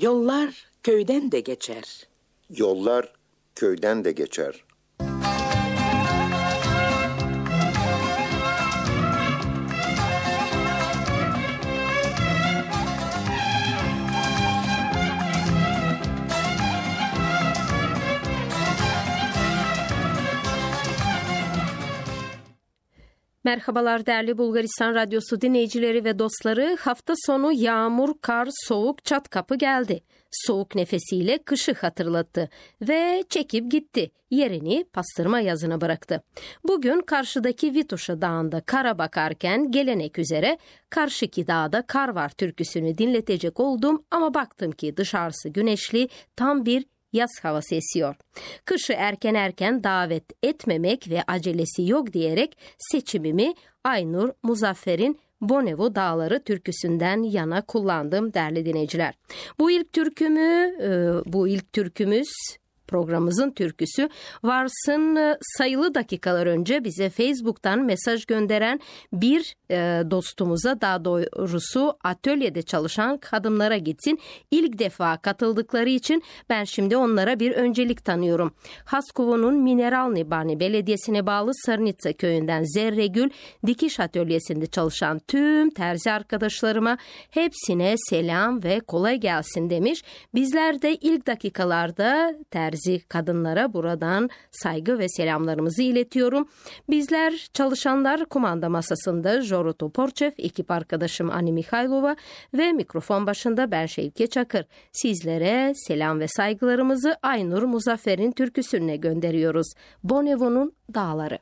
Yollar köyden de geçer. Yollar köyden de geçer. Merhabalar değerli Bulgaristan Radyosu dinleyicileri ve dostları. Hafta sonu yağmur, kar, soğuk çat kapı geldi. Soğuk nefesiyle kışı hatırlattı ve çekip gitti. Yerini pastırma yazına bıraktı. Bugün karşıdaki Vituşa Dağı'nda kara bakarken gelenek üzere karşıki dağda kar var türküsünü dinletecek oldum ama baktım ki dışarısı güneşli, tam bir yaz havası esiyor. Kışı erken davet etmemek ve acelesi yok diyerek seçimimi Aynur Muzaffer'in Bonevo Dağları türküsünden yana kullandım değerli dinleyiciler. Bu ilk türkümüz programımızın türküsü. Varsın sayılı dakikalar önce bize Facebook'tan mesaj gönderen bir dostumuza, daha doğrusu atölyede çalışan kadınlara gitsin. İlk defa katıldıkları için ben şimdi onlara bir öncelik tanıyorum. Haskovo'nun Mineralni Bani Belediyesi'ne bağlı Sırnitsa köyünden Zerregül dikiş atölyesinde çalışan tüm terzi arkadaşlarıma hepsine selam ve kolay gelsin demiş. Bizler de ilk dakikalarda terzi kadınlara buradan saygı ve selamlarımızı iletiyorum. Bizler çalışanlar kumanda masasında Joro Toporçev, ekip arkadaşım Ani Mikhailova ve mikrofon başında ben Şevke Çakır. Sizlere selam ve saygılarımızı Aynur Muzaffer'in türküsüne gönderiyoruz. Bonevo'nun Dağları.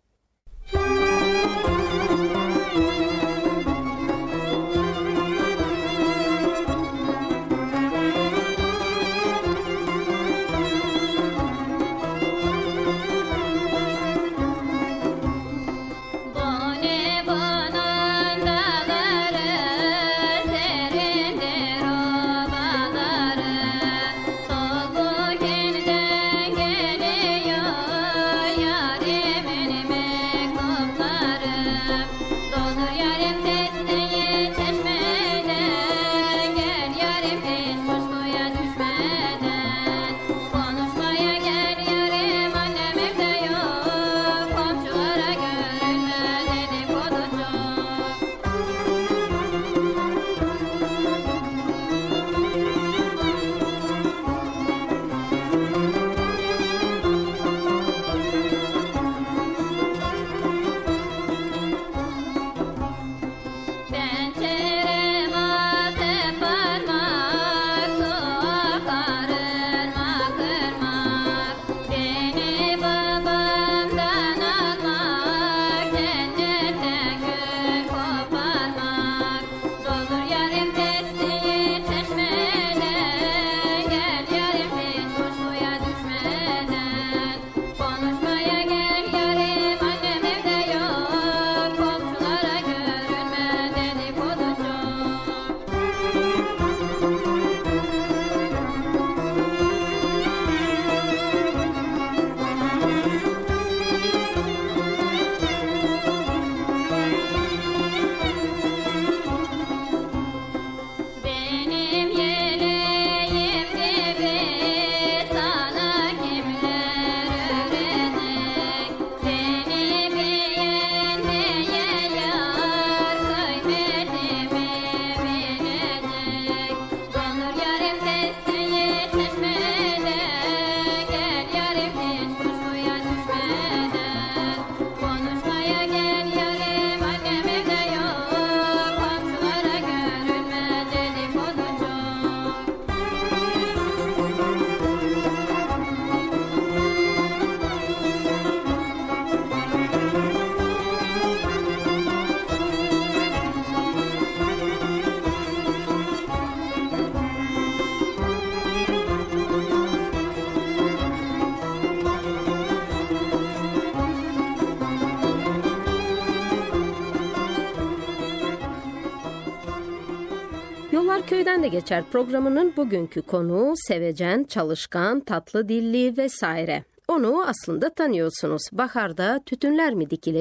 Yollar Köyden de Geçer programının bugünkü konuğu sevecen, çalışkan, tatlı dilli vesaire. Onu aslında tanıyorsunuz. Baharda tütünler mi dikilecek?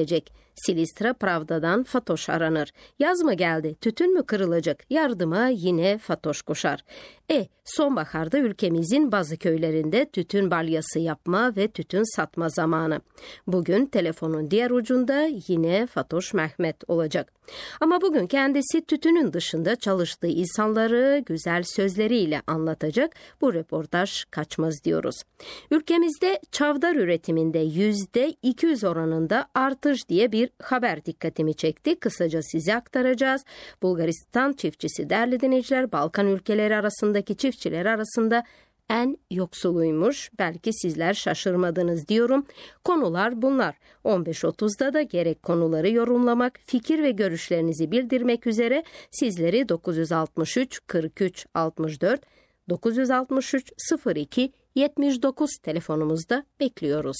Silistra Pravda'dan Fatoş aranır. Yaz mı geldi? Tütün mü kırılacak? Yardıma yine Fatoş koşar. Sonbaharda ülkemizin bazı köylerinde tütün balyası yapma ve tütün satma zamanı. Bugün telefonun diğer ucunda yine Fatoş Mehmet olacak. Ama bugün kendisi tütünün dışında çalıştığı insanları güzel sözleriyle anlatacak. Bu röportaj kaçmaz diyoruz. Ülkemizde çavdar üretiminde %200 oranında artış diye bir haber dikkatimi çekti. Kısaca size aktaracağız. Bulgaristan çiftçisi değerli dinleyiciler, Balkan ülkeleri arasındaki çiftçiler arasında en yoksuluymuş. Belki sizler şaşırmadınız diyorum. Konular bunlar. 15.30'da da gerek konuları yorumlamak, fikir ve görüşlerinizi bildirmek üzere sizleri 963 43 64 963 02 79 telefonumuzda bekliyoruz.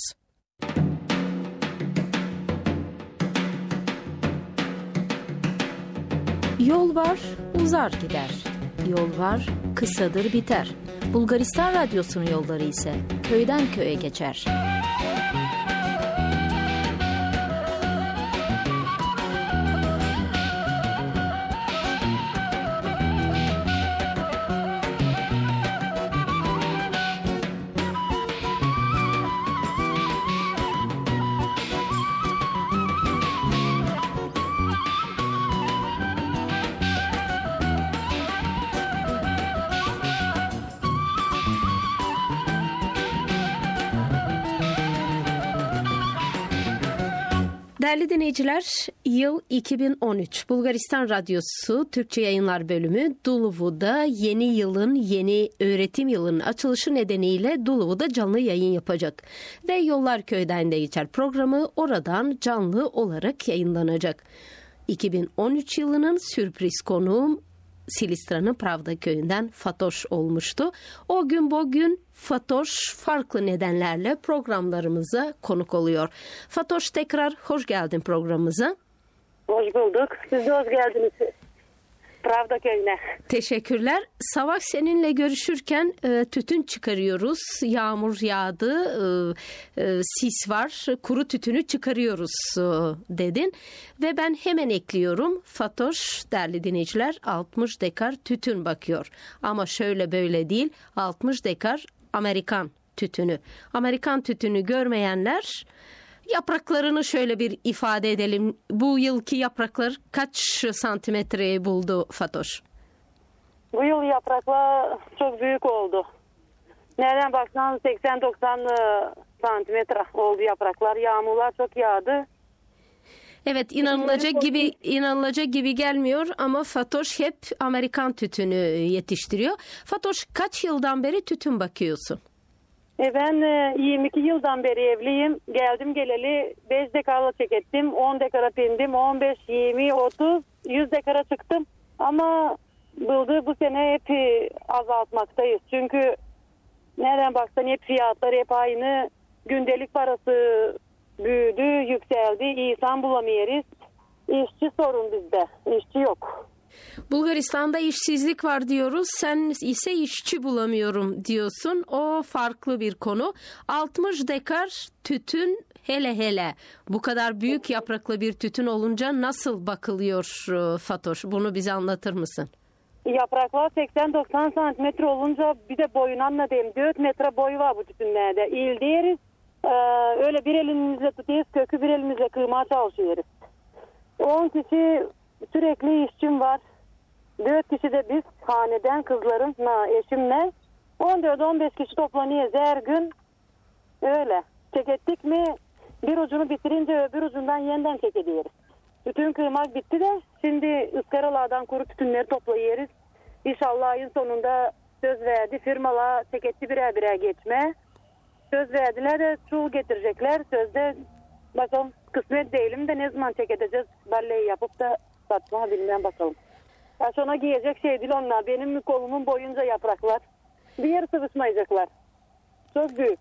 Yol var, uzar gider. Yol var, kısadır biter. Bulgaristan Radyosu'nun yolları ise köyden köye geçer. Değerli dinleyiciler, yıl 2013. Bulgaristan Radyosu Türkçe Yayınlar Bölümü Duluvu'da yeni yılın, yeni öğretim yılının açılışı nedeniyle Duluvu'da canlı yayın yapacak. Ve Yollar Köy'den de geçer programı oradan canlı olarak yayınlanacak. 2013 yılının sürpriz konuğum Silistra'nın Pravda köyünden Fatoş olmuştu. O gün bugün Fatoş farklı nedenlerle programlarımıza konuk oluyor. Fatoş, tekrar hoş geldin programımıza. Hoş bulduk. Siz de hoş geldiniz Pravda köyüne. Teşekkürler. Sabah seninle görüşürken tütün çıkarıyoruz. Yağmur yağdı, sis var, kuru tütünü çıkarıyoruz dedin. Ve ben hemen ekliyorum. Fatoş, değerli dinleyiciler, 60 dekar tütün bakıyor. Ama şöyle böyle değil, 60 dekar Amerikan tütünü. Amerikan tütünü görmeyenler, yapraklarını şöyle bir ifade edelim. Bu yılki yapraklar kaç santimetreyi buldu Fatoş? Bu yıl yapraklar çok büyük oldu. Nereden baksan 80-90 santimetre oldu yapraklar. Yağmurlar çok yağdı. Evet, inanılacak gibi gelmiyor ama Fatoş hep Amerikan tütünü yetiştiriyor. Fatoş, kaç yıldan beri tütün bakıyorsun? Ben 22 yıldan beri evliyim. Geldim geleli 5 dekara çekettim. 10 dekara pindim. 15, 20, 30, 100 dekara çıktım. Ama bu sene hep azaltmaktayız. Çünkü nereden baksan hep fiyatlar hep aynı. Gündelik parası büyüdü, yükseldi. İnsan bulamıyoruz. İşçi sorun bizde. İşçi yok. Bulgaristan'da işsizlik var diyoruz. Sen ise işçi bulamıyorum diyorsun. O farklı bir konu. 60 dekar tütün, hele bu kadar büyük yapraklı bir tütün olunca nasıl bakılıyor Fatoş? Bunu bize anlatır mısın? Yapraklar 80-90 santimetre olunca bir de boyunanla diyeyim 4 metre boyu var bu tütünlerde. İl deriz. Öyle bir elimizle tutuyoruz, kökü bir elimizle kırmaya çalışıyoruz. 10 kişi sürekli işçim var. 4 kişi de biz haneden kızlarımla, eşimle 14-15 kişi toplanıyoruz her gün. Öyle. Çekettik mi bir ucunu bitirince öbür ucundan yeniden çekediyoruz. Tütün kırmak bitti de şimdi ıskaralardan kuru tütünleri toplayıyoruz. İnşallah ayın sonunda söz verdi. Firmalar çeketti birer geçme. Söz verdiler de çuğ getirecekler. Sözde bakalım kısmet değilim de ne zaman çekeceğiz. Balleyi yapıp da satma bilmem bakalım. Ona giyecek şey değil onlar. Benim kolumun boyunca yapraklar. Bir yer sıvışmayacaklar. Çok büyük.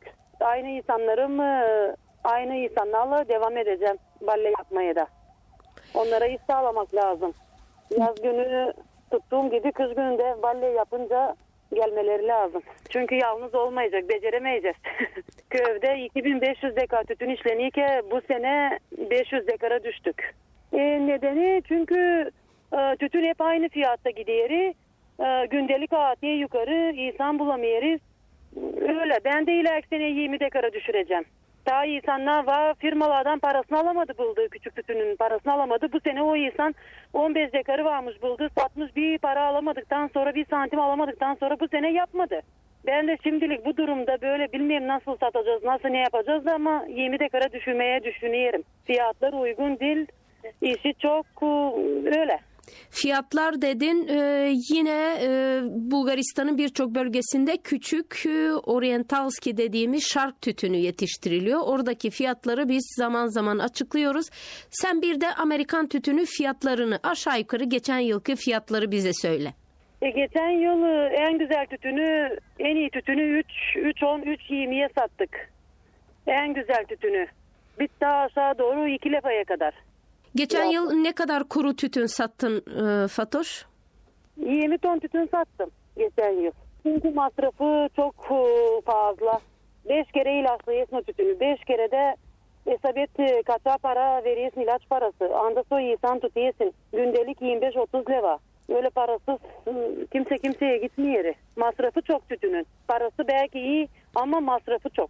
Aynı insanlarla devam edeceğim balle yapmaya da. Onlara iş sağlamak lazım. Yaz günü tuttuğum gibi kış gününde balle yapınca Gelmeleri lazım. Çünkü yalnız olmayacak, beceremeyeceğiz. Köyde 2500 dekar tütün işleniyken bu sene 500 dekara düştük. Nedeni çünkü tütün hep aynı fiyatta gidiyor. Gündelik atiye yukarı insan bulamıyoruz. Öyle. Ben de ileriki sene 20 dekara düşüreceğim. Daha insanlar var, firmalardan parasını alamadı bulduğu küçük tütünün parasını alamadı. Bu sene o insan 15 dekarı varmış buldu. Satmış, bir para alamadıktan sonra, bir santim alamadıktan sonra bu sene yapmadı. Ben de şimdilik bu durumda böyle bilmiyorum nasıl satacağız, nasıl ne yapacağız ama 20 dekara düşürmeye düşünüyorum. Fiyatlar uygun değil, işi çok öyle. Fiyatlar dedin, yine Bulgaristan'ın birçok bölgesinde küçük Orientalski dediğimiz şark tütünü yetiştiriliyor. Oradaki fiyatları biz zaman zaman açıklıyoruz. Sen bir de Amerikan tütünü fiyatlarını aşağı yukarı geçen yılki fiyatları bize söyle. Geçen yıl en güzel tütünü, en iyi tütünü 3.10-3.20'ye sattık. En güzel tütünü. Bir daha aşağı doğru 2 liraya kadar. Geçen yıl ne kadar kuru tütün sattın Fatoş? 20 ton tütün sattım geçen yıl. Çünkü masrafı çok fazla. 5 kere ilaçlıyorsun o tütünü. 5 kere de hesap et kaça para veriyorsun ilaç parası. Anda sonra insan tutuyorsun. Gündelik 25-30 lira. Öyle parasız kimse kimseye gitmiyor. Masrafı çok tütünün. Parası belki iyi ama masrafı çok.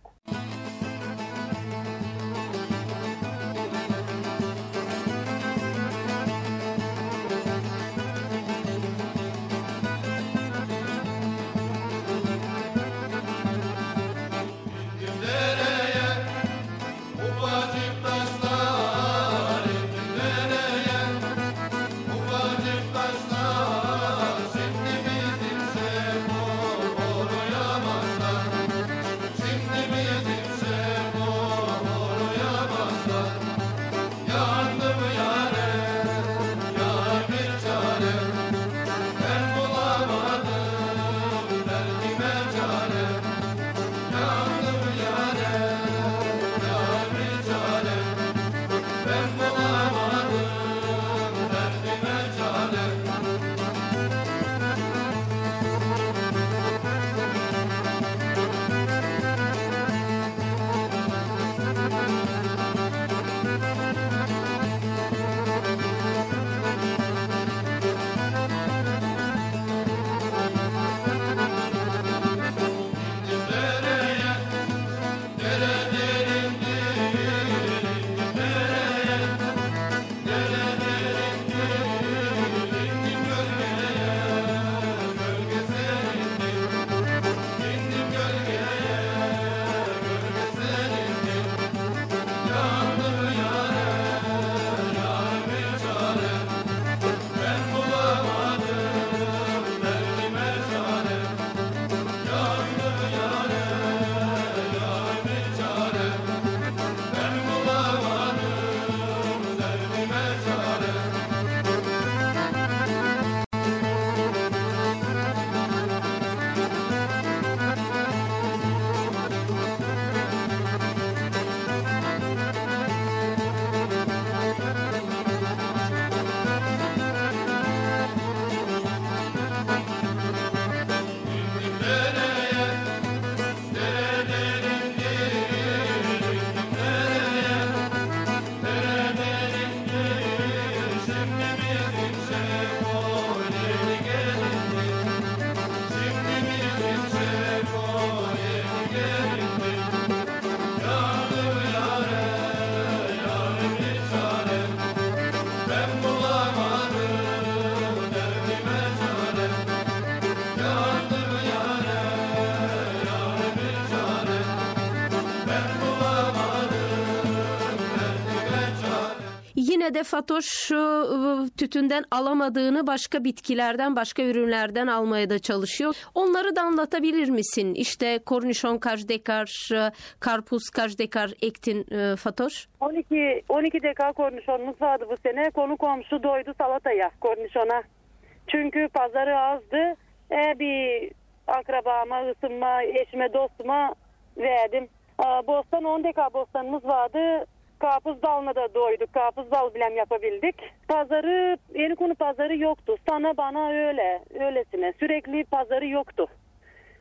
Yine de Fatoş tütünden alamadığını başka bitkilerden, başka ürünlerden almaya da çalışıyor. Onları da anlatabilir misin? İşte kornişon kaç dekar, karpuz kaç dekar ektin Fatoş? 12 dekar kornişonumuz vardı bu sene. Konu komşu doydu salataya, kornişona. Çünkü pazarı azdı. Bir akrabama, ısınma, eşime, dostuma verdim. Bostan 10 dekar bostanımız vardı. Karpuz dalına da doyduk. Karpuz dal bilem yapabildik. Pazarı, Yenikonu pazarı yoktu. Sana bana öylesine. Sürekli pazarı yoktu.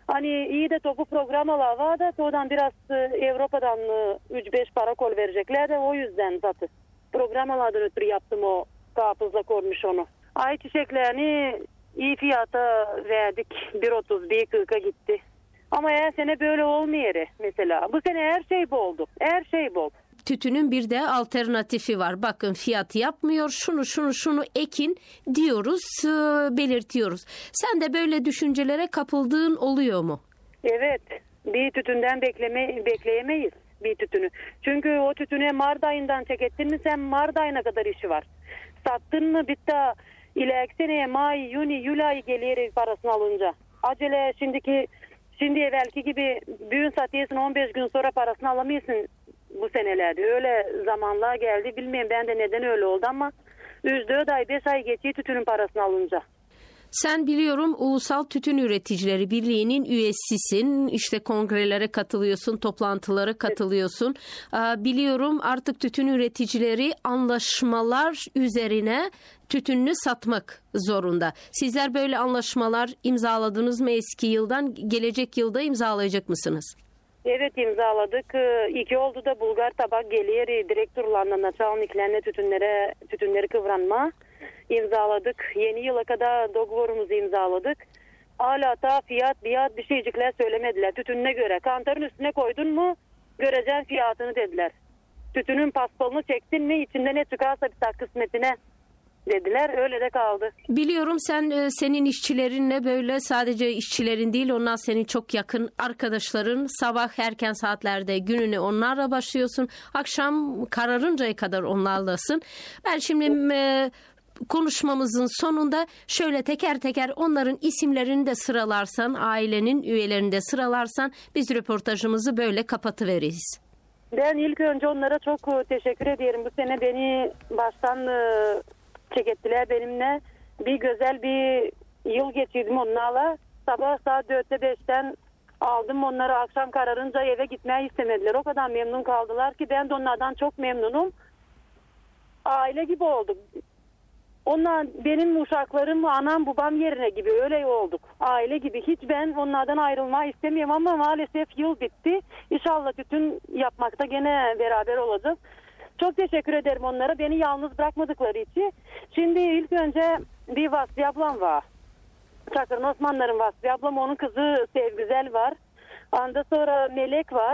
Hani iyi de topu programalar var da oradan biraz Avrupa'dan 3-5 para kol verecekler de o yüzden zaten. Programalardan ötürü yaptım o kapızla kormuş onu. Ayçiçeklerini iyi fiyata verdik. 1.30, 1.40'a gitti. Ama her sene böyle olmuyor mesela. Bu sene her şey boldu. Her şey bol. Tütünün bir de alternatifi var. Bakın fiyat yapmıyor. Şunu ekin diyoruz, belirtiyoruz. Sen de böyle düşüncelere kapıldığın oluyor mu? Evet. Bir tütünden bekleyemeyiz bir tütünü. Çünkü o tütüne Mart ayından çekettin mi sen Mart ayına kadar işi var. Sattın mı bitti ileriki seneye May, Yuni, Yuli ayı gelir parasını alınca. Acele şimdi evvelki gibi büyün satıyorsun 15 gün sonra parasını alamıyorsun bu senelerde. Öyle zamanlar geldi. Bilmiyorum ben de neden öyle oldu ama 3-4 ay 5 ay geçiyor tütünün parasını alınca. Sen biliyorum Ulusal Tütün Üreticileri Birliği'nin üyesisin. İşte kongrelere katılıyorsun, toplantılara katılıyorsun. Biliyorum artık tütün üreticileri anlaşmalar üzerine tütününü satmak zorunda. Sizler böyle anlaşmalar imzaladınız mı eski yıldan? Gelecek yılda imzalayacak mısınız? Evet imzaladık. 2 oldu da Bulgar tabak geliyor. Direktörlerle, načalniklerle tütünleri kıvranma imzaladık. Yeni yıla kadar dogovorumuzu imzaladık. Hala da fiyat bir şeycikler söylemediler. Tütününe göre. Kantarın üstüne koydun mu göreceğin fiyatını dediler. Tütünün paspalını çektin mi içinde ne çıkarsa bir tak kısmetine dediler. Öyle de kaldı. Biliyorum senin işçilerinle böyle sadece işçilerin değil onlar senin çok yakın arkadaşların. Sabah erken saatlerde gününe onlarla başlıyorsun. Akşam kararıncaya kadar onlarlasın. Ben şimdi konuşmamızın sonunda şöyle teker teker onların isimlerini de sıralarsan, ailenin üyelerini de sıralarsan biz röportajımızı böyle kapatıveririz. Ben ilk önce onlara çok teşekkür ederim. Bu sene beni baştan çekettiler benimle. Bir güzel bir yıl geçirdim onlarla. Sabah saat 4'te 5'ten aldım onları. Akşam kararınca eve gitmeyi istemediler. O kadar memnun kaldılar ki ben de onlardan çok memnunum. Aile gibi olduk. Onlar benim uşaklarım, anam babam yerine gibi öyle olduk. Aile gibi. Hiç ben onlardan ayrılmayı istemiyorum ama maalesef yıl bitti. İnşallah tütün yapmakta gene beraber olacağız. Çok teşekkür ederim onlara. Beni yalnız bırakmadıkları için. Şimdi ilk önce bir Vasfiye ablam var. Çakır'ın Osmanlıların Vasfiye ablam. Onun kızı Sevgüzel var. Ondan sonra Melek var.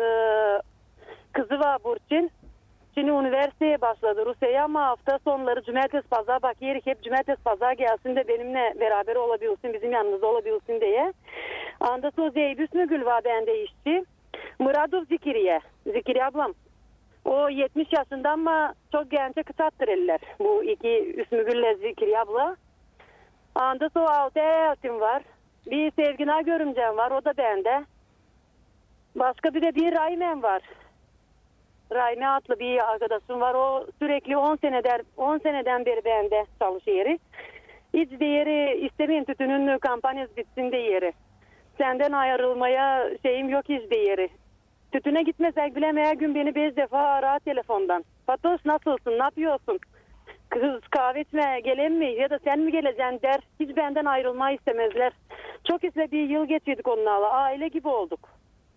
Kızı var Burçin. Şimdi üniversiteye başladı Rusya'ya ama hafta sonları cumartesi pazar bak yerik hep cumartesi pazar gelsin de benimle beraber olabilsin, bizim yanımızda olabilsin diye. Ondan sonra Zeybüs Mügül var bende işçi. Muradov Zikiriye ablam. O 70 yaşında ama çok gence kısattır eller. Bu iki Üsmügül'le Zikiriye abla. Ondan sonra altı hayatım var. Bir Sevgina görümcem var, o da bende. Başka bir de bir Raymen var. Rayme adlı bir arkadaşım var. O sürekli 10 seneden beri bende çalışıyor. Hiç diğeri istemeyin tütünün kampanyası bitsin diğeri. Senden ayrılmaya şeyim yok hiç diğeri. Tütüne gitmesek bile her gün beni 5 defa arar telefondan. Fatoş nasılsın, ne yapıyorsun? Kız kahve içmeye gelen mi ya da sen mi geleceksin der. Hiç benden ayrılmayı istemezler. Çok isle bir yıl geçirdik onlarla. Aile gibi olduk.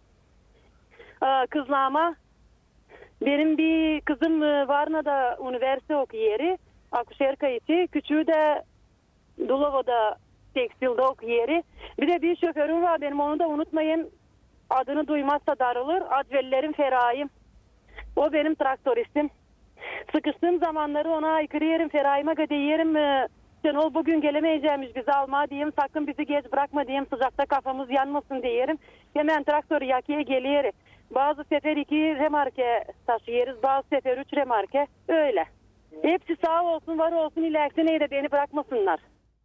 Kızlama benim bir kızım Varna'da üniversite okuyor. Akuşer kayıtı. Küçüğü de Dulova'da tekstilde okuyor. Bir de bir şoförüm var benim, onu da unutmayın. Adını duymazsa darılır. Advellerim Ferahim. O benim traktoristim. Sıkıştığım zamanları ona aykırıyorum. Ferahim'e gidiyorum. Sen ol bugün gelemeyeceğimiz bizi alma diyeyim. Sakın bizi geç bırakma diyeyim. Sıcakta kafamız yanmasın diyelim. Hemen traktörü yakıya geliyor. Bazı sefer 2 remarke taşıyoruz. Bazı sefer 3 remarke. Öyle. Hepsi sağ olsun var olsun ilerisi neydi beni bırakmasınlar.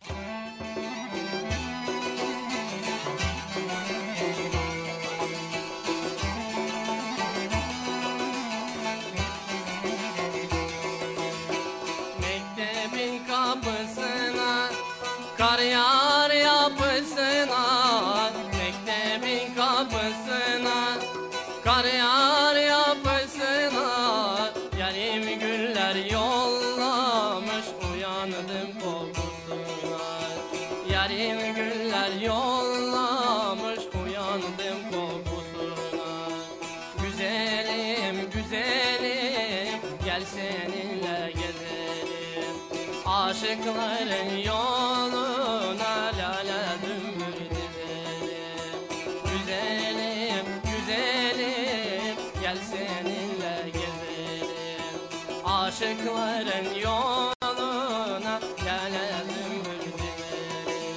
Mektebin kapısına kar yağar yapısına. Mektebin kapısına kar yağar yapısına. Yarim güller yollamış uyandım kokusuna. Yarim güller yollamış Aşıkların yoluna lale dümbür dizelim. Güzelim, güzelim, gel seninle gezelim. Aşıkların yoluna lale dümbür dizelim.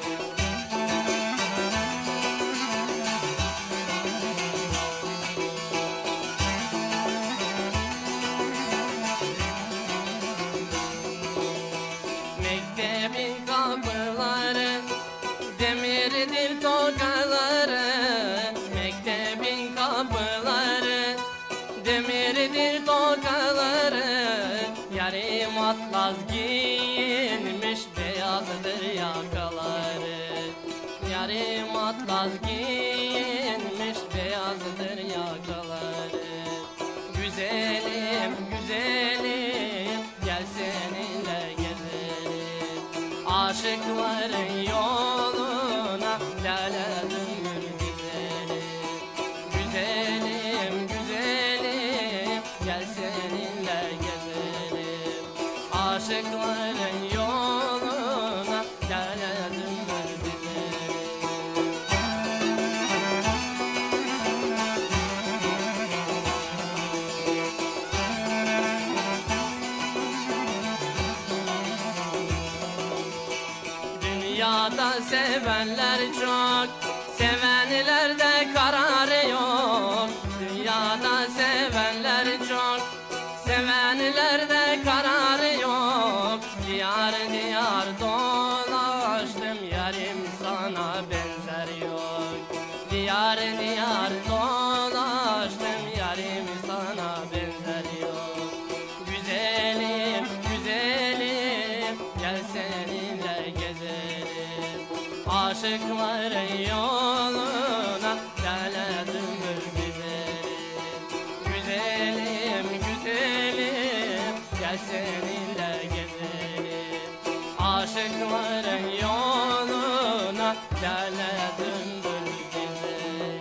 Mektebin kapıları demirdir tokaları. Mektebin kapıları demirdir tokaları. Yarım atlas giyinmiş beyazdır yakaları. Yarım atlas giyinmiş beyazdır yakaları. Güzelim, güzelim, gel seninle gezelim. Aşıkların yoluna lale dümbür dizelim. Güzelim, güzelim, gel seninle gezelim. Aşıkların yoluna lale dümbür dizelim. Dünyada sevenler çok, sevenlerde kararı yok. Dünyada sevenler çok, sevenlerde kararı yok. Diyar diyar dolaştım, yarim sana benzer yok. Diyar diyar dolaştım, yarim sana benzer yok. Güzelim, güzelim, gel seninle gezelim. Aşıkların yoluna lale dümbür dizelim. Güzelim, güzelim, gel seninle gezelim. Aşıkların yoluna lale dümbür dizelim.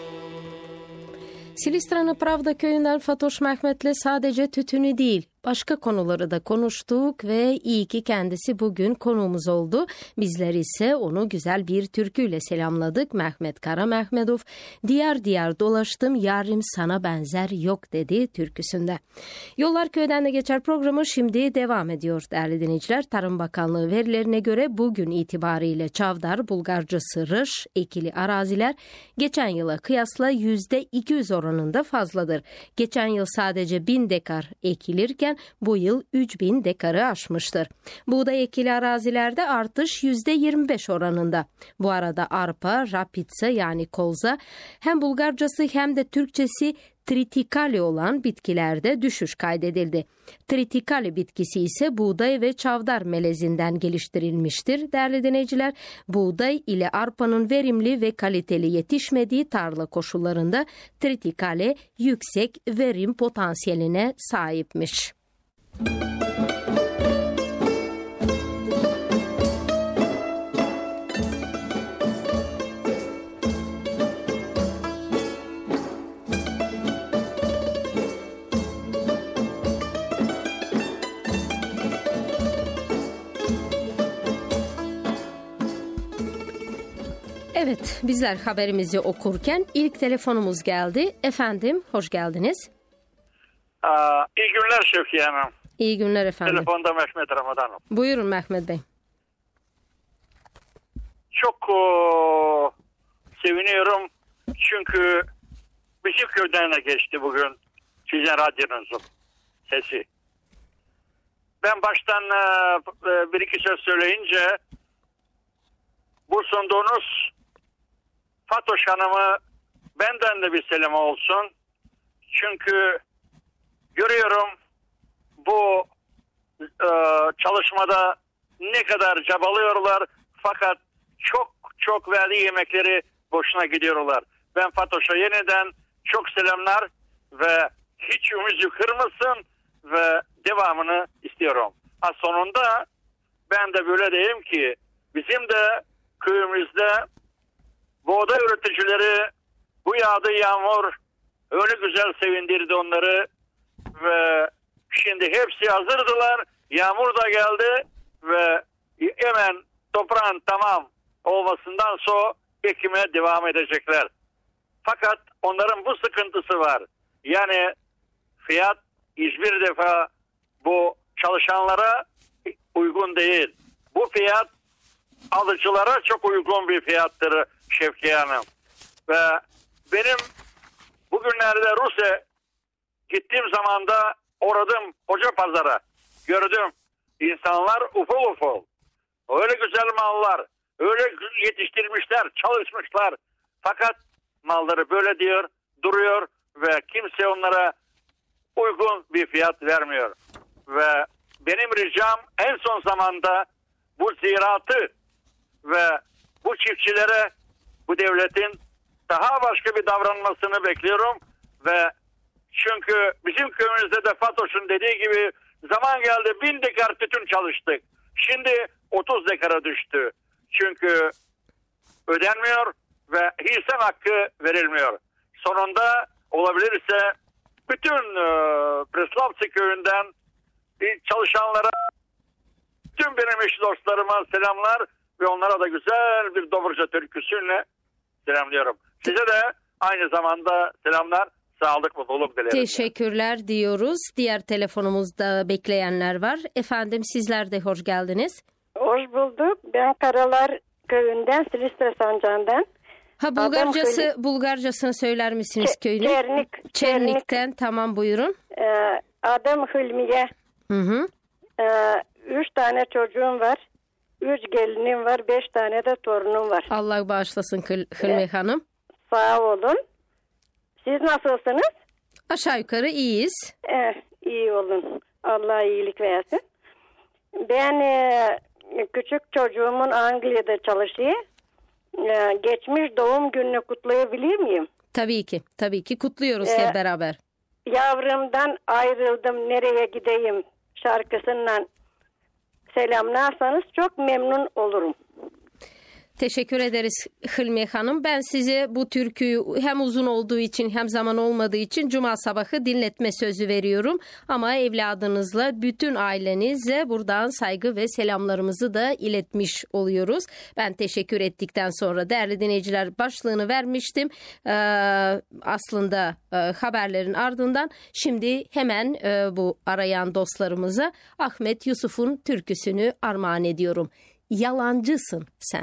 Silistra'nın Pravda köyünden Fatoş Mehmet'le sadece tütünü değil, başka konuları da konuştuk ve iyi ki kendisi bugün konuğumuz oldu. Bizler ise onu güzel bir türküyle selamladık. Mehmet Kara Mehmedov, diyar diyar dolaştım, yarim sana benzer yok dedi türküsünde. Yollar Köyden de geçer programı şimdi devam ediyor değerli dinleyiciler. Tarım Bakanlığı verilerine göre bugün itibariyle Çavdar, Bulgarcası, Rış ekili araziler geçen yıla kıyasla %200 oranında fazladır. Geçen yıl sadece 1000 dekar ekilirken bu yıl 3000 dekarı aşmıştır. Buğday ekili arazilerde artış %25 oranında. Bu arada arpa, rapitsa yani kolza hem Bulgarcası hem de Türkçesi tritikali olan bitkilerde düşüş kaydedildi. Tritikali bitkisi ise buğday ve çavdar melezinden geliştirilmiştir. Değerli dinleyiciler, buğday ile arpanın verimli ve kaliteli yetişmediği tarla koşullarında tritikale yüksek verim potansiyeline sahipmiş. Evet, bizler haberimizi okurken ilk telefonumuz geldi. Efendim, hoş geldiniz. İyi günler Şevkiye Hanım. İyi günler efendim. Telefonda Mehmet Ramadanov. Buyurun Mehmet Bey. Çok seviniyorum çünkü bizim köyden de geçti bugün sizin radyonuzun sesi. Ben baştan bir iki söz söyleyince bu sunduğunuz Fatoş Hanım'ı benden de bir selam olsun. Çünkü görüyorum bu çalışmada ne kadar çabalıyorlar fakat çok verdiği yemekleri boşuna gidiyorlar. Ben Fatoş'a yeniden çok selamlar ve hiç ümidi kırmasın ve devamını istiyorum. Sonunda ben de böyle diyeyim ki bizim de köyümüzde buğday üreticileri bu yağdı yağmur öyle güzel sevindirdi onları ve şimdi hepsi hazırdılar. Yağmur da geldi. ve hemen toprağın tamam olmasından sonra ekime devam edecekler. Fakat onların bu sıkıntısı var. Yani fiyat hiçbir defa bu çalışanlara uygun değil. Bu fiyat alıcılara çok uygun bir fiyattır Şevkiye Hanım. Ve benim bugünlerde Rusya gittiğim zamanda uğradım Hoca Pazar'a. Gördüm insanlar uful uful. Öyle güzel mallar, öyle yetiştirmişler, çalışmışlar. Fakat malları böyle diyor, duruyor ve kimse onlara uygun bir fiyat vermiyor. Ve benim ricam en son zamanda bu ziraatı ve bu çiftçilere bu devletin daha başka bir davranmasını bekliyorum. Ve çünkü bizim köyümüzde de Fatoş'un dediği gibi zaman geldi 1000 dekar tütün çalıştık. Şimdi 30 dekara düştü. Çünkü ödenmiyor ve hisse hakkı verilmiyor. Sonunda olabilirse bütün Preslavski köyünden çalışanlara, tüm benim eş dostlarıma selamlar ve onlara da güzel bir Dobruca türküsüyle selamlıyorum. Size de aynı zamanda selamlar, sağlık, mutluluk dilerim. Teşekkürler diyoruz. Diğer telefonumuzda bekleyenler var. Efendim sizler de hoş geldiniz. Hoş bulduk. Ben Karalar köyünden, Silistre Sancağı'ndan. Ha Bulgarcasını söyler misiniz köyünü? Çernik'ten, tamam buyurun. Adım Hülmiye. Hı. 3 tane çocuğum var. 3 gelinim var. 5 tane de torunum var. Allah bağışlasın Hülmiye Hanım. Sağ olun. Siz nasılsınız? Aşağı yukarı iyiyiz. İyi olun. Allah iyilik versin. Ben küçük çocuğumun Angliya'da çalışıyor. Geçmiş doğum gününü kutlayabilir miyim? Tabii ki kutluyoruz hep beraber. Yavrumdan ayrıldım, nereye gideyim şarkısından selamlarsanız çok memnun olurum. Teşekkür ederiz Hülmiye Hanım. Ben size bu türküyü hem uzun olduğu için hem zaman olmadığı için cuma sabahı dinletme sözü veriyorum. Ama evladınızla bütün ailenize buradan saygı ve selamlarımızı da iletmiş oluyoruz. Ben teşekkür ettikten sonra değerli dinleyiciler başlığını vermiştim. Aslında haberlerin ardından şimdi hemen bu arayan dostlarımıza Ahmet Yusuf'un türküsünü armağan ediyorum. Yalancısın sen.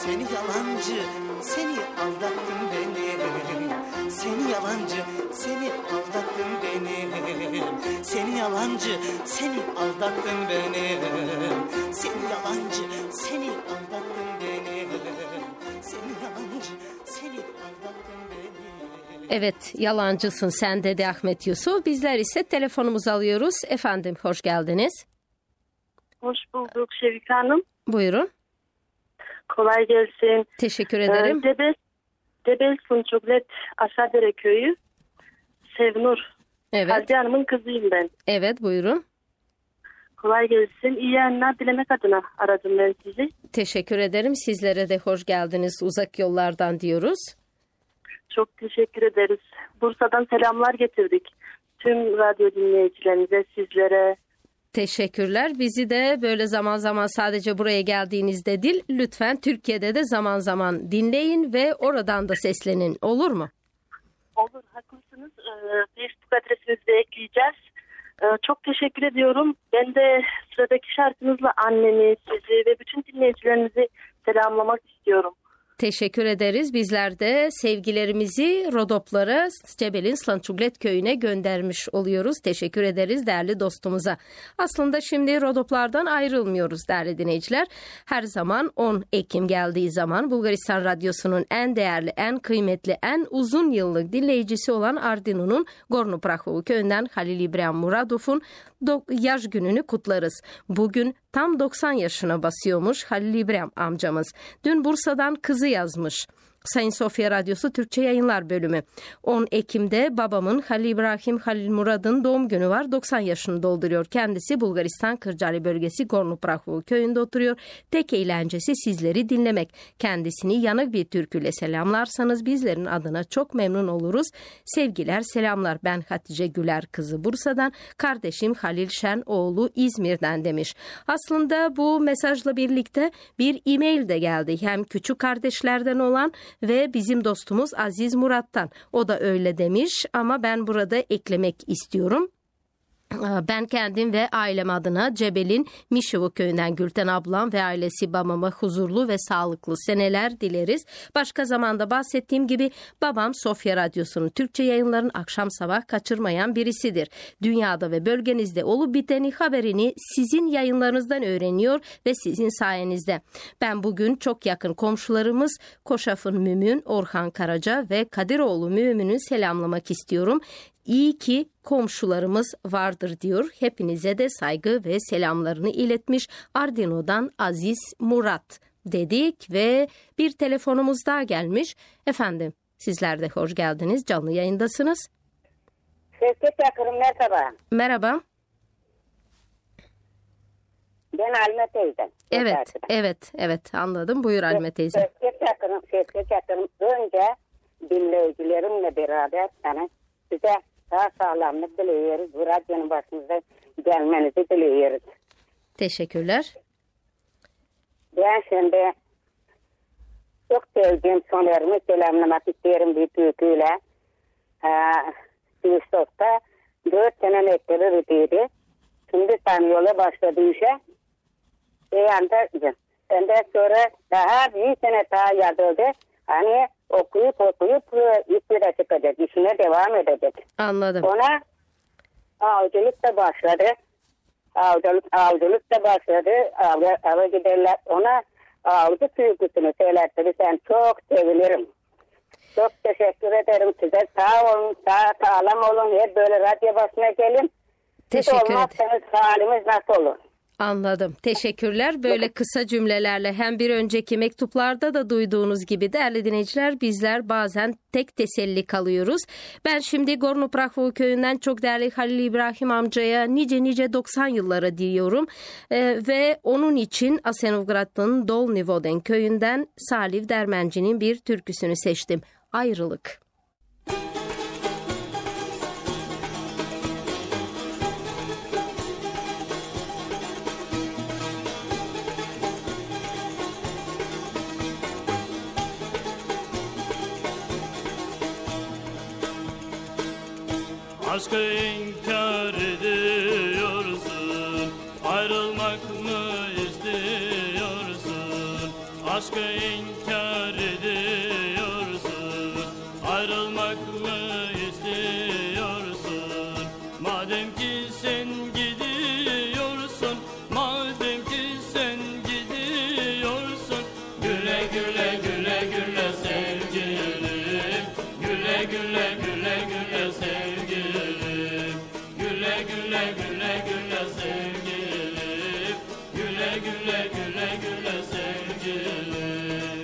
Seni yalancı, seni aldattın beni. Seni yalancı, seni aldattın beni. Seni yalancı, seni aldattın beni. Seni yalancı, seni aldattın beni. Seni yalancı, seni aldattın beni. Evet, yalancısın sen dedi Ahmet Yusuf. Bizler ise telefonumuzu alıyoruz. Efendim, hoş geldiniz. Hoş bulduk Şevika Hanım. Buyurun. Kolay gelsin. Teşekkür ederim. Debel Suncuklet Aşağıdere Köyü. Sevnur. Evet. Hacı Hanım'ın kızıyım ben. Evet, buyurun. Kolay gelsin. İyi yayınlar dilemek adına aradım ben sizi. Teşekkür ederim. Sizlere de hoş geldiniz. Uzak yollardan diyoruz. Çok teşekkür ederiz. Bursa'dan selamlar getirdik. Tüm radyo dinleyicilerinize, sizlere. Teşekkürler. Bizi de böyle zaman zaman sadece buraya geldiğinizde değil, lütfen Türkiye'de de zaman zaman dinleyin ve oradan da seslenin. Olur mu? Olur, haklısınız. Facebook adresinizi de ekleyeceğiz. Çok teşekkür ediyorum. Ben de sıradaki şarkınızla annemi, sizi ve bütün dinleyicilerinizi selamlamak istiyorum. Teşekkür ederiz. Bizler de sevgilerimizi Rodoplara, Cebel'in Slançuglet köyüne göndermiş oluyoruz. Teşekkür ederiz değerli dostumuza. Aslında şimdi Rodoplardan ayrılmıyoruz değerli dinleyiciler. Her zaman 10 Ekim geldiği zaman Bulgaristan Radyosu'nun en değerli, en kıymetli, en uzun yıllık dinleyicisi olan Ardinu'nun Gornu Prahovu köyünden Halil İbrahim Muradov'un yaş gününü kutlarız. Bugün tam 90 yaşına basıyormuş Halil İbrahim amcamız. Dün Bursa'dan kızı yazmış. Sayın Sofya Radyosu Türkçe Yayınlar Bölümü. 10 Ekim'de babamın Halil İbrahim Halil Murad'ın doğum günü var. 90 yaşını dolduruyor. Kendisi Bulgaristan Kırcaali bölgesi Gornu Prahovu köyünde oturuyor. Tek eğlencesi sizleri dinlemek. Kendisini yanık bir türküyle selamlarsanız bizlerin adına çok memnun oluruz. Sevgiler, selamlar. Ben Hatice Güler kızı Bursa'dan. Kardeşim Halil Şen oğlu İzmir'den demiş. Aslında bu mesajla birlikte bir e-mail de geldi. Hem küçük kardeşlerden olan ve bizim dostumuz Aziz Murat'tan. O da öyle demiş ama ben burada eklemek istiyorum. Ben kendim ve ailem adına Cebel'in Mişevo köyünden Gülten ablam ve ailesi babama huzurlu ve sağlıklı seneler dileriz. Başka zamanda bahsettiğim gibi babam Sofya Radyosu'nun Türkçe yayınlarını akşam sabah kaçırmayan birisidir. Dünyada ve bölgenizde olup biteni haberini sizin yayınlarınızdan öğreniyor ve sizin sayenizde. Ben bugün çok yakın komşularımız Koşaf'ın Mümün, Orhan Karaca ve Kadiroğlu Mümün'ü selamlamak istiyorum. İyi ki komşularımız vardır diyor. Hepinize de saygı ve selamlarını iletmiş Ardino'dan Aziz Murat dedik ve bir telefonumuz daha gelmiş. Efendim sizler de hoş geldiniz. Canlı yayındasınız. Şevket Yakırım, merhaba. Merhaba. Ben Alme teyzem. Evet anladım. Buyur Alme teyze. Şevket Yakırım. Önce dinleyicilerimle beraber size daha sağlamlık diliyoruz. Bu radyonun başımıza gelmenizi diliyoruz. Teşekkürler. Ben şimdi çok sevdiğim sonerimi selamlamak istiyorum bir türküyle. Kristof'ta 4 sene mektebi bitiydi. Şimdi tam yola başladı işe. Ondan sonra daha bir sene daha yazıldı. Hani okuyup İzmir'e çıkacak. İşine devam edecek. Anladım. Ona avcılık da başladı. Avcılık da başladı. Ava giderler. Ona avcı türküsünü söyletti. Ben çok sevinirim. Çok teşekkür ederim size. Sağ olun, sağlam olun. Hep böyle radyo başına gelin. Teşekkür ederim. Siz olmazsanız halimiz nasıl olur? Anladım. Teşekkürler. Böyle kısa cümlelerle hem bir önceki mektuplarda da duyduğunuz gibi değerli dinleyiciler bizler bazen tek teselli kalıyoruz. Ben şimdi Gornu Prahovu köyünden çok değerli Halil İbrahim amcaya nice 90 yıllara diliyorum. Ve onun için Asenovgrad'ın Dolni Voden köyünden Salih Dermenci'nin bir türküsünü seçtim. Ayrılık. Aşkı inkar ediyorsun, ayrılmak mı istiyorsun? Aşkı inkar ediyorsun, ayrılmak mı istiyorsun? Madem ki sen gidiyorsun, madem ki sen gidiyorsun, güle güle güle güle sevgilim, güle güle güle güle sevgilim, güle güle güle güle sevgilim, güle güle güle güle sevgilim.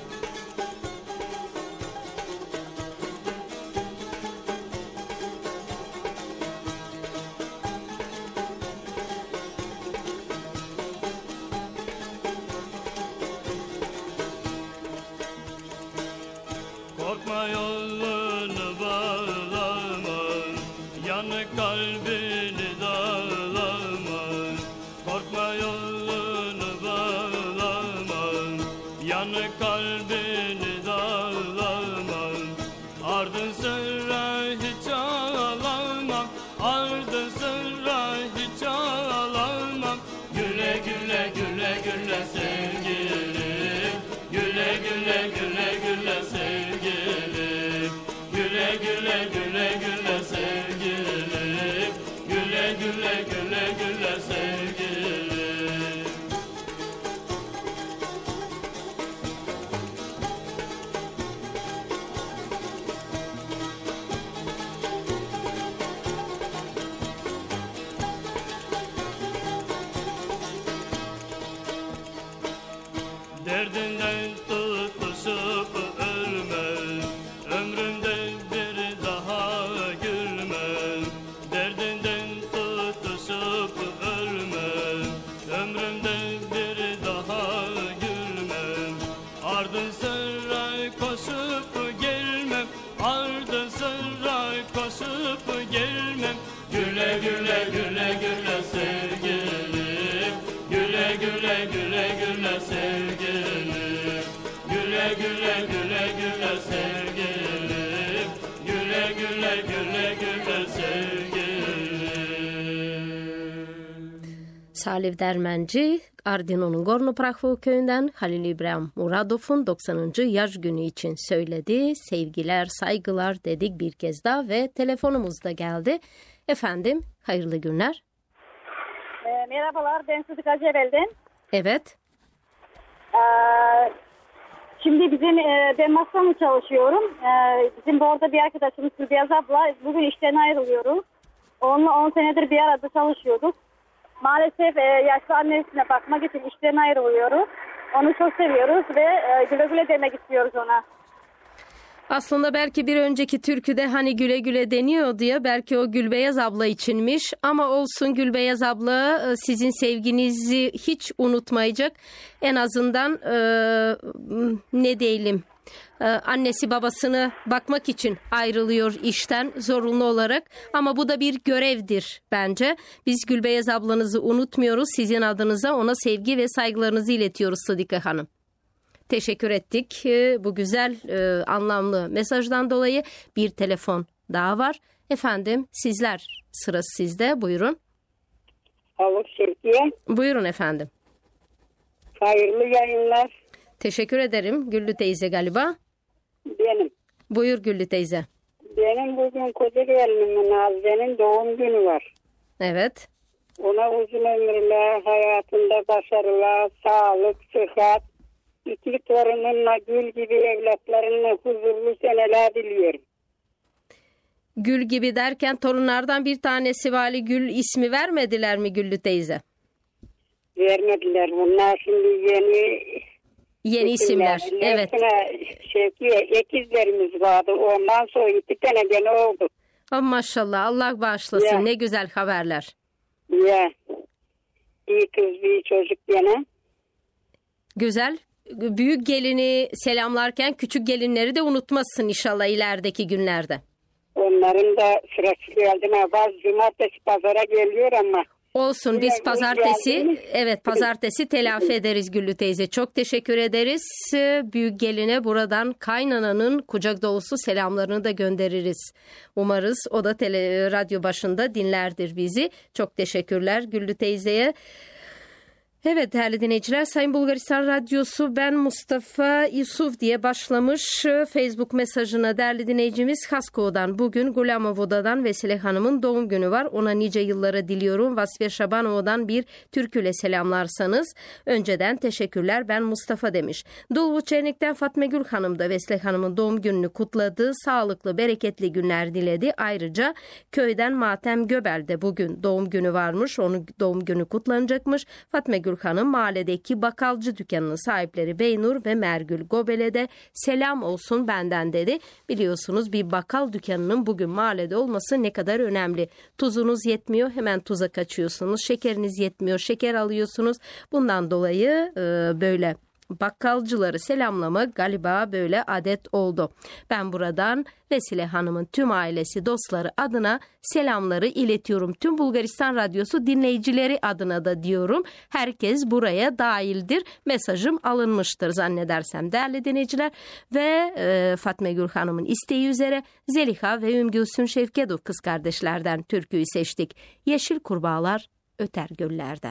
Korkma yolunu bağlama, yanık kalbini dağlama. Korkma yolunu bağlama, yanık kalbini dağlama. Ardın sıra hiç ağlamam, ardın sıra hiç ağlamam. Güle güle güle güle sevgilim, güle güle güle güle sevgilim, güle güle güle güle sevgilim, güle güle güle güle sevgilim. Derdinden tutuşup ölme, ömrümde bir daha gülme. Derdinden tutuşup ölme, ömrümde bir daha gülme. Ardın sıra koşup gelmem, ardın sıra koşup gelmem. Güle güle güle güle sevgilim, güle güle güle güle sevgilim, güle güle güle güle sevgilim, güle güle güle güle sevgilim. Salih Dermenci, Ardino'nun Gorno-Prahovo köyünden Halil İbrahim Muradov'un 90. yaş günü için söyledi. Sevgiler, saygılar dedik bir kez daha ve telefonumuz da geldi. Efendim, hayırlı günler. Merhabalar, ben Sıdıka Cebel'den. Evet. Şimdi ben Masraf'ta çalışıyorum. Bizim bu orada bir arkadaşımız Beyaz abla bugün işten ayrılıyoruz. Onunla 10 senedir bir arada çalışıyorduk. Maalesef yaşlı annesine bakmak için işten ayrılıyoruz. Onu çok seviyoruz ve güle güle demek istiyoruz ona. Aslında belki bir önceki türküde hani güle güle deniyor diye belki o Gülbeyaz abla içinmiş. Ama olsun, Gülbeyaz abla sizin sevginizi hiç unutmayacak. En azından ne diyelim, annesi babasını bakmak için ayrılıyor işten zorunlu olarak. Ama bu da bir görevdir bence. Biz Gülbeyaz ablanızı unutmuyoruz. Sizin adınıza ona sevgi ve saygılarınızı iletiyoruz Sıdıka Hanım. Teşekkür ettik bu güzel anlamlı mesajdan dolayı. Bir telefon daha var. Efendim, sizler, sırası sizde, buyurun. Alo Şevkiye. Buyurun efendim. Hayırlı yayınlar. Teşekkür ederim. Güllü teyze galiba. Benim. Buyur Güllü teyze. Benim bugün koca gelinimin Nazire'nin doğum günü var. Evet. Ona uzun ömürler, hayatında başarılar, sağlık, sıhhat, iki torununla gül gibi evlatlarınla huzurlu seneler diliyorum. Gül gibi derken torunlardan bir tanesi Vali Gül ismi vermediler mi Güllü teyze? Vermediler. Bunlar şimdi yeni isimler. Evet. Şevkiye ekizlerimiz vardı. Ondan sonra 2 tane gene oldu. Oh, maşallah, Allah bağışlasın. Ya. Ne güzel haberler. Ya. Bir kız bir çocuk gene. Güzel. Büyük gelini selamlarken küçük gelinleri de unutmazsın inşallah ilerideki günlerde. Onların da sırası geldi. Bazı cumartesi pazara geliyor ama. Olsun, biz pazartesi telafi ederiz Güllü teyze. Çok teşekkür ederiz. Büyük geline buradan kaynananın kucak dolusu selamlarını da göndeririz. Umarız o da radyo başında dinlerdir bizi. Çok teşekkürler Güllü teyzeye. Evet değerli dinleyiciler, Sayın Bulgaristan Radyosu ben Mustafa Yusuf diye başlamış Facebook mesajına değerli dinleyicimiz Hasko'dan bugün Gulamovoda'dan Vesile Hanım'ın doğum günü var. Ona nice yıllara diliyorum. Vasfiye Şabanova'dan bir türküyle selamlarsanız önceden teşekkürler ben Mustafa demiş. Dulvuçernik'ten Fatma Gül Hanım da Vesile Hanım'ın doğum gününü kutladı. Sağlıklı bereketli günler diledi. Ayrıca köyden Matem Göbel'de bugün doğum günü varmış. Onun doğum günü kutlanacakmış. Fatma Gül Hanım mahalledeki bakkalcı dükkanının sahipleri Beynur ve Mergül Gobel'e de selam olsun benden dedi. Biliyorsunuz bir bakkal dükkanının bugün mahallede olması ne kadar önemli. Tuzunuz yetmiyor hemen tuza kaçıyorsunuz. Şekeriniz yetmiyor şeker alıyorsunuz. Bundan dolayı böyle bakkalcıları selamlama galiba böyle adet oldu. Ben buradan Vesile Hanım'ın tüm ailesi, dostları adına selamları iletiyorum. Tüm Bulgaristan Radyosu dinleyicileri adına da diyorum. Herkes buraya dahildir. Mesajım alınmıştır zannedersem değerli dinleyiciler. Ve Fatma Gül Hanım'ın isteği üzere Zeliha ve Ümgülsüm Şevkedov kız kardeşlerden türküyü seçtik. Yeşil kurbağalar öter göllerde.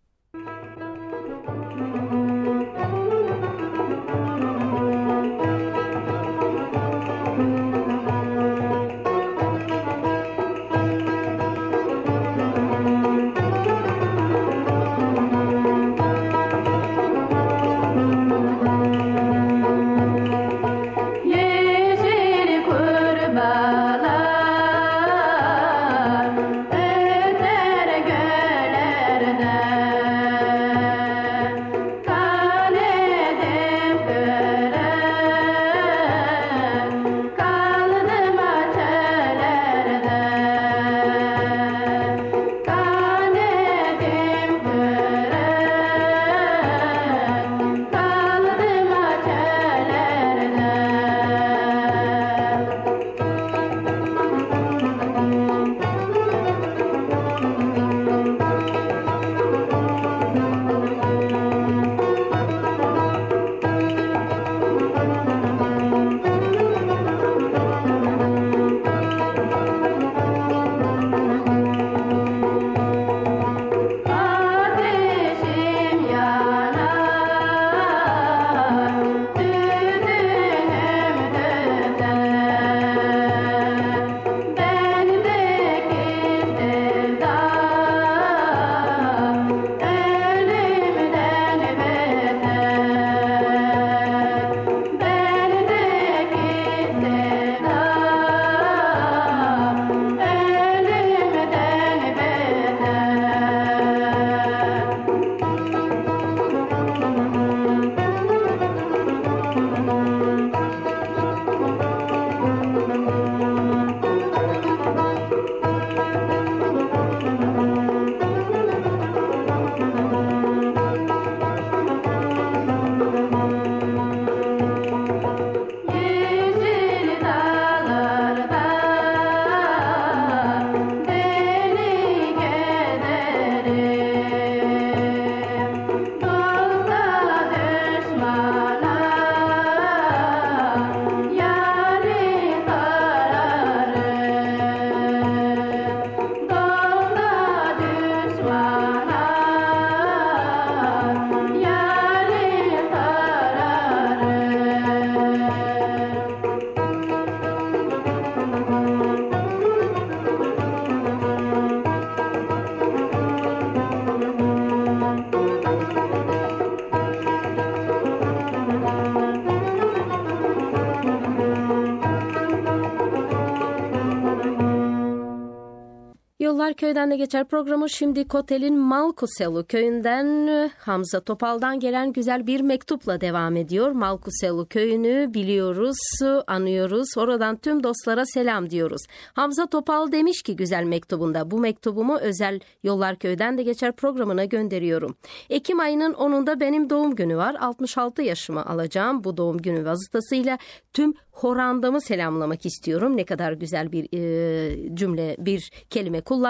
Yollar Köyden de geçer programı şimdi Kotel'in Malkuselu köyünden Hamza Topal'dan gelen güzel bir mektupla devam ediyor. Malkuselu köyünü biliyoruz, anıyoruz. Oradan tüm dostlara selam diyoruz. Hamza Topal demiş ki güzel mektubunda bu mektubumu özel Yollar Köyden de geçer programına gönderiyorum. Ekim ayının 10'unda benim doğum günü var. 66 yaşımı alacağım. Bu doğum günü vasıtasıyla tüm horandamı selamlamak istiyorum. Ne kadar güzel bir cümle, bir kelime kullanmış.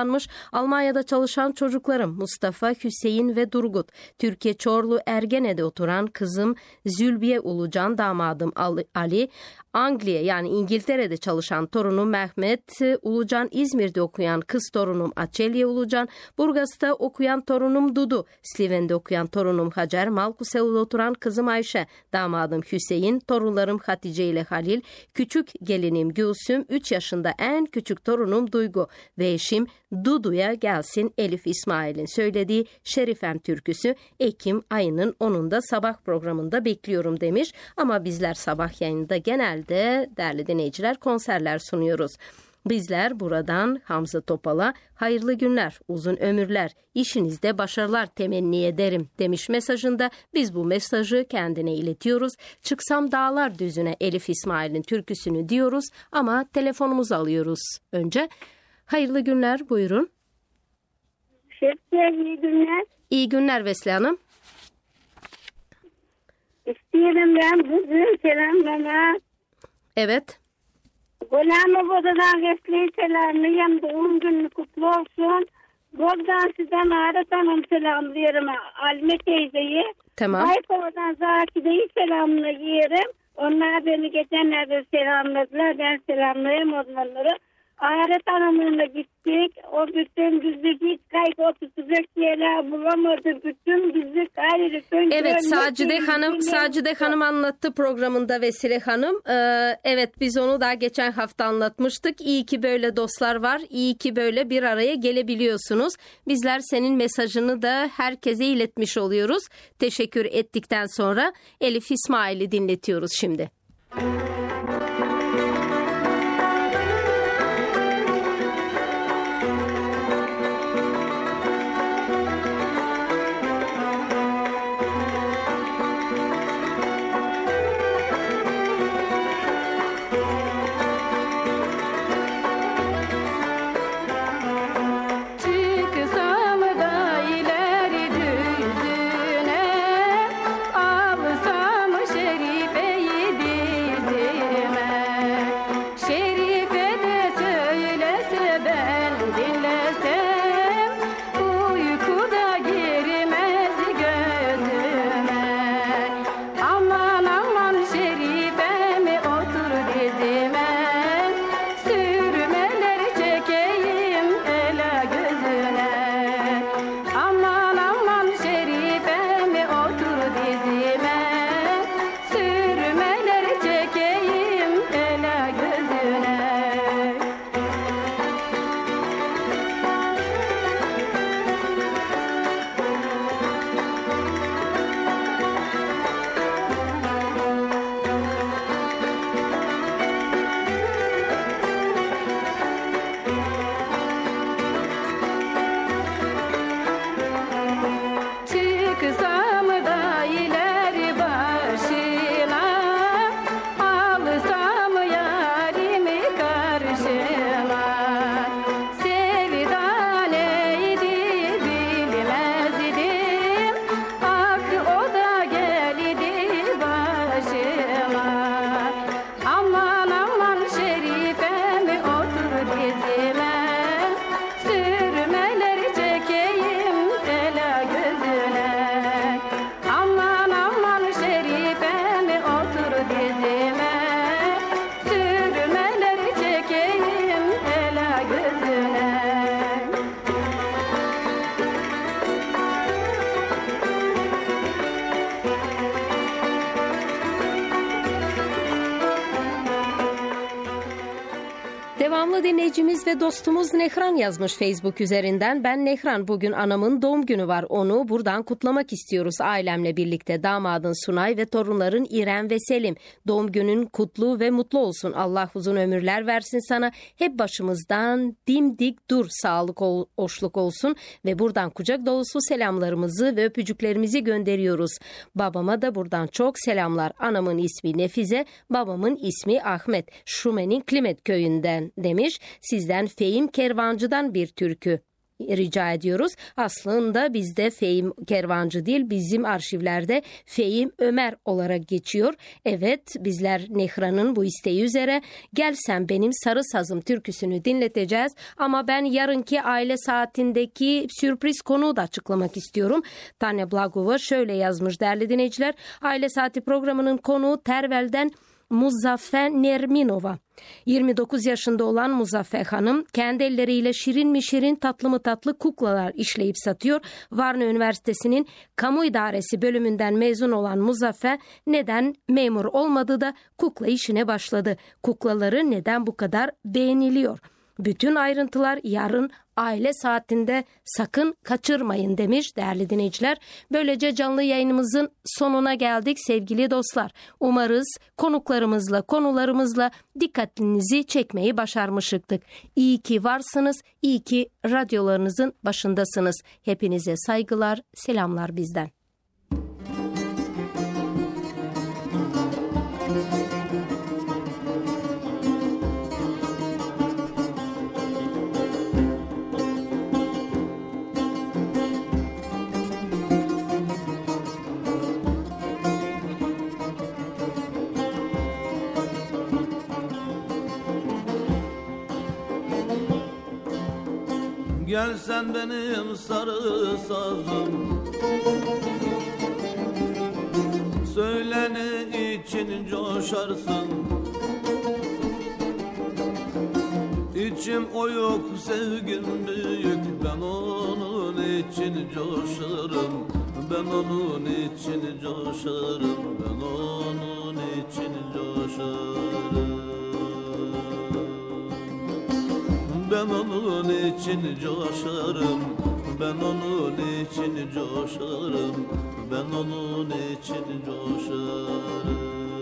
kutlanmış. Almanya'da çalışan çocuklarım Mustafa, Hüseyin ve Durgut. Türkiye Çorlu Ergene'de oturan kızım Zülbiye Ulucan, damadım Ali. Anglia yani İngiltere'de çalışan torunum Mehmet Ulucan, İzmir'de okuyan kız torunum Açelye Ulucan, Burgaz'da okuyan torunum Dudu, Sliven'de okuyan torunum Hacer, Malkuse'de oturan kızım Ayşe, damadım Hüseyin, torunlarım Hatice ile Halil, küçük gelinim Gülsüm, 3 yaşında en küçük torunum Duygu ve eşim Dudu'ya gelsin Elif İsmail'in söylediği Şerifem türküsü Ekim ayının 10'unda sabah programında bekliyorum demiş. Ama bizler sabah yayında genelde değerli dinleyiciler konserler sunuyoruz. Bizler buradan Hamza Topal'a hayırlı günler, uzun ömürler, işinizde başarılar temenni ederim demiş mesajında. Biz bu mesajı kendine iletiyoruz. Çıksam dağlar düzüne Elif İsmail'in türküsünü diyoruz ama telefonumuzu alıyoruz önce. Hayırlı günler, buyurun. İyi günler. İyi günler Vesile Hanım. İsteyelim ben bugün selamlamak. Evet. Gulam-ı Bozadan Vesli'yi selamlayayım. Doğum günü kutlu olsun. Buradan sizden Arat Hanım selamlıyorum. Alme teyzeyi. Tamam. Baykova'dan Zakide'yi selamlıyorum. Onlar beni geçenlerde selamladılar. Ben selamlayayım onları. Arat Hanım'la gittik. O bütün bizi hiç kaygı yerler bulamadı. Bütün bizi kaygı. Evet, Sacide Hanım anlattı programında Vesile Hanım. Evet, biz onu daha geçen hafta anlatmıştık. İyi ki böyle dostlar var. İyi ki böyle bir araya gelebiliyorsunuz. Bizler senin mesajını da herkese iletmiş oluyoruz. Teşekkür ettikten sonra Elif İsmail'i dinletiyoruz şimdi. Devamlı dinleyicimiz ve dostumuz Nehran yazmış Facebook üzerinden. Ben Nehran, bugün anamın doğum günü var. Onu buradan kutlamak istiyoruz ailemle birlikte. Damadın Sunay ve torunların İrem ve Selim. Doğum günün kutlu ve mutlu olsun. Allah uzun ömürler versin sana. Hep başımızdan dimdik dur. Sağlık, hoşluk olsun. Ve buradan kucak dolusu selamlarımızı ve öpücüklerimizi gönderiyoruz. Babama da buradan çok selamlar. Anamın ismi Nefize, babamın ismi Ahmet. Şume'nin Klimet köyünden demiş. Sizden Fehim Kervancı'dan bir türkü rica ediyoruz. Aslında bizde Fehim Kervancı değil, bizim arşivlerde Fehim Ömer olarak geçiyor. Evet, bizler Nehra'nın bu isteği üzere Gel Sen Benim Sarı Sazım türküsünü dinleteceğiz. Ama ben yarınki aile saatindeki sürpriz konuğu da açıklamak istiyorum. Tanya Blagova şöyle yazmış değerli dinleyiciler. Aile Saati programının konuğu Tervel'den Muzaffer Nerminova. 29 yaşında olan Muzaffer Hanım kendi elleriyle şirin mi şirin tatlı mı tatlı kuklalar işleyip satıyor. Varna Üniversitesi'nin Kamu İdaresi bölümünden mezun olan Muzaffer neden memur olmadı da kukla işine başladı? Kuklaları neden bu kadar beğeniliyor? Bütün ayrıntılar yarın aile saatinde sakın kaçırmayın demiş değerli dinleyiciler. Böylece canlı yayınımızın sonuna geldik sevgili dostlar. Umarız konuklarımızla, konularımızla dikkatinizi çekmeyi başarmıştık. İyi ki varsınız, iyi ki radyolarınızın başındasınız. Hepinize saygılar, selamlar bizden. Gel sen benim sarı sazım, söyle ne için coşarsın. İçim oyuk, sevgim büyük, ben onun için coşarım. Ben onun için coşarım, ben onun için coşarım. Ben onun için coşarım, ben onun için coşarım, ben onun için coşarım.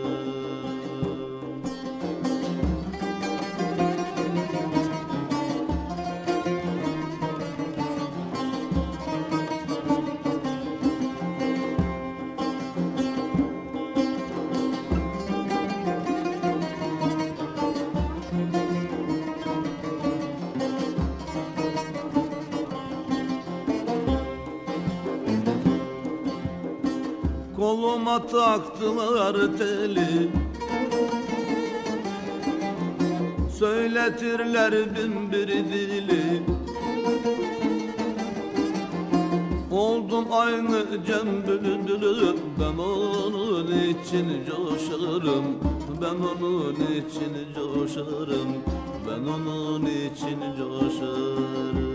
Koluma taktılar teli, söyletirler bin bir dili. Oldum aynı Cem Bülbülü, ben onun için coşarım. Ben onun için coşarım, ben onun için coşarım.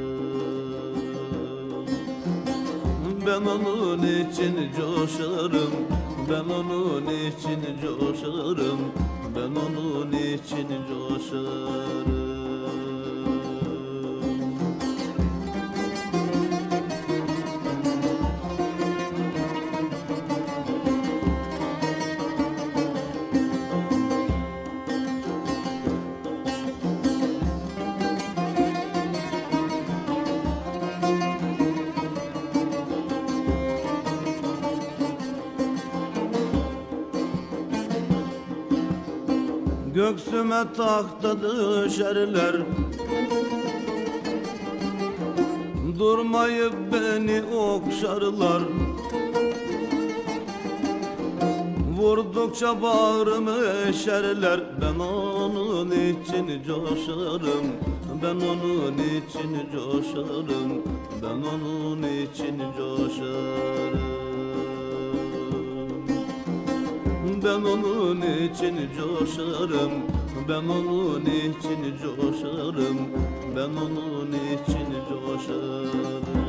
Ben onun için coşarım, ben onun için coşarım, ben onun için coşarım. Göksüme tahta düşerler, durmayıp beni okşarlar. Vurdukça bağrımı eşerler, ben onun için coşarım. Ben onun için coşarım, ben onun için coşarım. Ben onun için coşarım, ben onun için coşarım, ben onun için coşarım.